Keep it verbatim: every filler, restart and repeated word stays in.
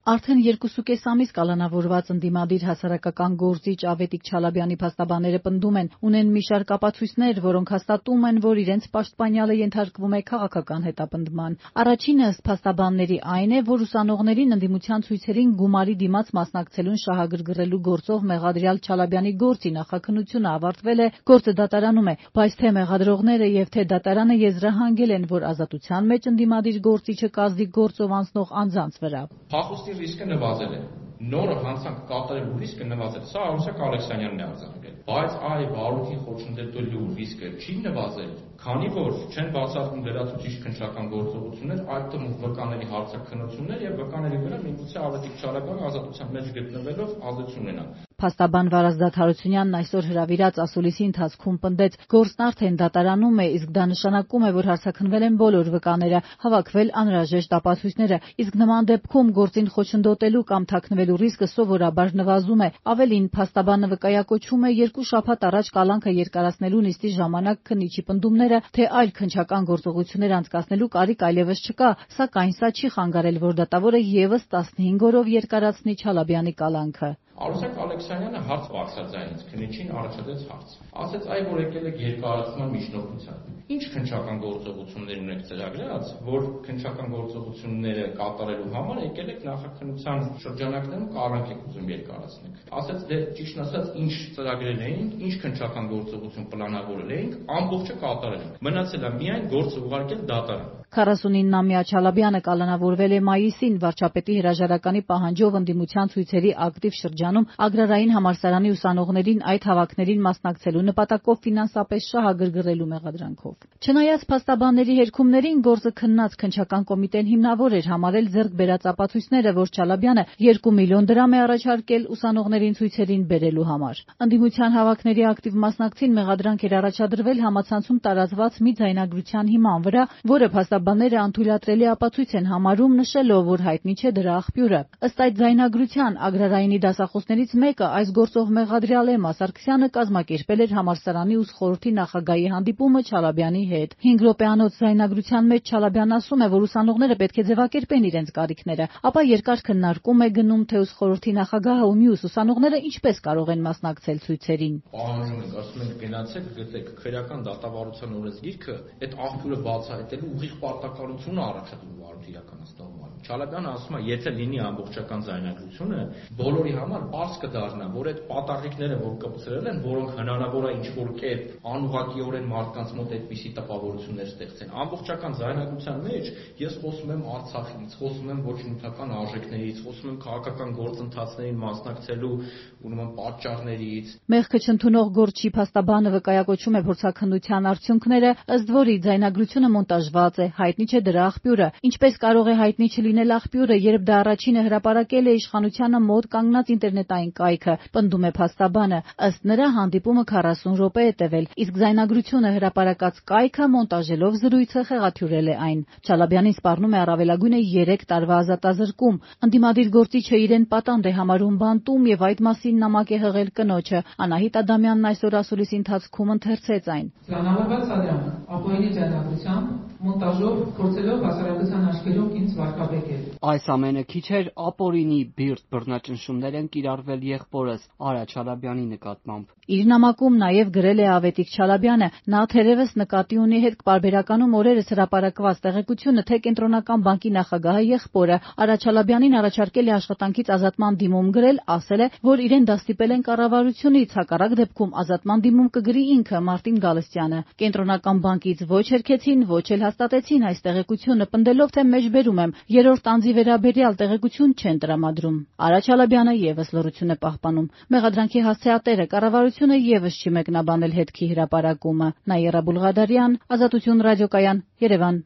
Արդեն երկուսուկես ամիս կալանավորված ընդդիմադիր հասարակական գործիչ Ավետիք Չալաբյանի փաստաբանները պնդում են, ունեն մի շարք ապացույցներ, որոնք հաստատում են, որ իրենց պաշտպանյալը ենթարկվում է քաղաքական հետապնդման։ Առաջինը ըստ փաստաբանների այն է, որ ուսանողներին ընդդիմության ցույցերին գումարի դիմաց մասնակցելուն շահագրգռելու գործով մեղադրյալ Չալաբյանի գործի նախաքննությունը ավարտվել է, գործը դատարանում է, բայց թե մեղադրողները եւ թե դատարանը եզրահանգել են, որ ազատության մեջ ընդդիմադիր գործիչը կազդի գործով անցնող անձանց վրա։ Ռիսկը նվազել է, նորը հանցանք կատարելու ռիսկը նվազել է, սա Արուսյակ Ալեքսանյանն է արձանագրել, բայց այ բարույթին խոչընդոտելու ռիսկը չի նվազել, քանի որ չեն բացառվում լրացուցիչ քննչական գործողություններ, այդ թվում վկաների հարցաքննություններ եւ վկաների վրա միգուցե Ավետիք Չալաբյանը ազատության մեջ գտնվելով ազդեցություն ունենա։ Փաստաբան Վարազդատ Հարությունյանն այսօր հրավիրած ասուլիսի ընթացքում պնդեց, գործն արդեն դատարանում է, իսկ դա նշանակում է, որ հարցաքննվել են բոլոր վկաները, հավաքվել անհրաժեշտ ապացույցները, իսկ նման դեպքում գործին խոչընդոտելու կամ թաքնվելու ռիսկը սովորաբար նվազում է։ Ավելին, փաստաբանը վկայակոչում է երկու շաբաթ առաջ կալանքը երկարացնելու նիստի ժամանակ քննիչի պնդումները, թե այլ քննչական գործողություններ անցկացնելու կարիք այլևս չկա, սակայն սա չի խանգարել, որ դատավորը ևս տասնհինգ օրով երկարացնի Չալաբյանի կալանքը։ Արուսյակ Ալեքսանյանը հարց բարձրաձայնեց, քննիչին առաջադրեց հարց։ Ասեց, այ որ եկել եք երկարացման միջնորդությամբ։ Ինչ քննչական գործողություններ ունեք ծրագրած, որ քննչական գործողությունները կատարելու համար եկել եք նախաքննության շրջանակներում կալանք եք ուզում երկարացնեք։ Ասեց, դե ճիշտն ասած, ինչ ծրագրել էինք, ինչ քննչական գործողություն պլանավորել էինք, ամբողջը կատարել ենք։ Մնացել է միայն գործը ուղարկել դատարան։ քառասունինամյա Չալաբյանը կալանավորվել է մայիսին վարչապետի հրաժարականի պահանջով ընդդիմության ցույցերի ակտիվ շրջանում Ագրարային համալսարանի ուսանողներին այդ հավաքներին մասնակցելու նպատակով ֆինանսապես շահագրգռելու մեղադրանքով։ Չնայած փաստաբանների հերքումներին, գործը քննած քննչական կոմիտեն հիմնավոր էր համարել ձեռք բերած ապացույցները, որ Չալաբյանը երկու միլիոն դրամ է առաջարկել ուսանողներին ցույցերին բերելու համար։ Ընդդիմության հավաքների ակտիվ մասնակցին մեղադրանք էր առաջադրվել համացանցում տարածված մի ձայնագրության հիման վրա, որը Բանները անթույլատրելի ապացույց են համարում, նշելով, որ հայտնի չէ դրա աղբյուրը։ Ըստ այդ ձայնագրության, Ագրարայինի դասախոսներից մեկը, այս գործով մեղադրյալ Էմմա Սարգսյանը կազմակերպել էր համալսարանի ուսխորհրդի նախագահի հանդիպումը Չալաբյանի հետ։ հինգ րոպեանոց ձայնագրության մեջ Չալաբյանն ասում է, որ ուսանողները պետք է ձևակերպեն իրենց կարիքները, ապա երկար քննարկում է գնում, թե ուսխորհրդի նախագահը ու մյուս ուսանողները ինչպես կարող են մասնակցել ցույցերին։ Պահանջում ենք, ասում ենք, գնացեք, գտեք քվեարկական դատավարության օրենսգիրքը, այդ աղբյուրը բացահայտելու ուղիղ պարտականությունը առաջադրում վարույթ իրականացնող մարմին։ Չալաբյանը ասում է, եթե լինի ամբողջական ձայնագրությունը, բոլորի համար բարձ կդառնա, որ այդ պատառիկները, որ կպցրել են, որոնք հնարավոր է ինչ-որ կերպ անուղղակիորեն մարդկանց մոտ այդպիսի տպավորություններ ստեղծեն։ Ամբողջական ձայնագրության մեջ ես խոսում եմ Արցախից, խոսում եմ ոչ նյութական արժեքներից, խոսում եմ քաղաքական գործընթացներին մասնակցելու ուրեմն պատճառներից։ Մեղքը չընդունող գործչի փաստաբանը վկայակոչում է փորձաքննության արդյունքները, ըստ որի ձայնագրությունը մոնտաժված է, հայտնի չէ դրա աղբյուրը։ Ինչպես կարող է հայտնի չլինել աղբյուրը, երբ դա առաջինը հրապարակել է իշխանությանը մոտ կանգնած ինտերնետային կայքը, պնդում է փաստաբանը։ Ըստ նրա, հանդիպումը քառասուն րոպե է տևել, իսկ ձայնագրությունը հրապարակած կայքը մոնտաժելով զրույցը խեղաթյուրել է այն։ Չալաբյանին սպառնում է առավելագույնը երեք տարվա ազատազրկում։ Ընդդիմադիր գործիչը իրեն պատանդ է համարում բանտում եւ այդ մասին նամակ է հղել կնոջը։ Անահիտ Ադամյանն այսօր ասուլիսի ընթացքում ընթերցեց այն։ Պլանավորված Ադրյանը ապօրինի ձայնագրությամբ մոնտաժով փորձելով հասարակության աչքերում ինձ վարկաբեկել։ Այս ամենը քիչ էր, ապօրինի բիրտ բռնաճնշումներ են կիրառվել եղբորս Արա Չալաբյանի նկատմամբ։ Իր նամակում նաև գրել է Ավետիք Չալաբյանը, նա թերևս նկատի ունի հետ պարբերականում օրերս հրապարակված տեղեկությունը, թե Կենտրոնական բանկի նախագահը եղբորը Արա Չալաբյանին առաջարկել է աշխատանքից ազատման դիմում գրել, ասել է, որ իրեն դաստիպել են կառավարությունից, հակառակ դեպքում ազատման դիմում կգրի ինքը Մարտին Գալստյանը։ Կենտրոնական բանկից ոչ հերքեցին, ոչ էլ հաստատեցին այս տեղեկությունը, պնդելով, թե մեջբերում եմ, երրորդ անձի վերաբերյալ տեղեկություն չեն տրամադրում։ Արա Չալաբյանը ևս լռություն է պահպանում։ Մեղադրանքի հասցեատերը կառավարությունը ևս չի մեկնաբանել հետքի հրապարակումը։ Նաիրա Բուլղադարյան, Ազատություն ռադիոկայան, Երևան։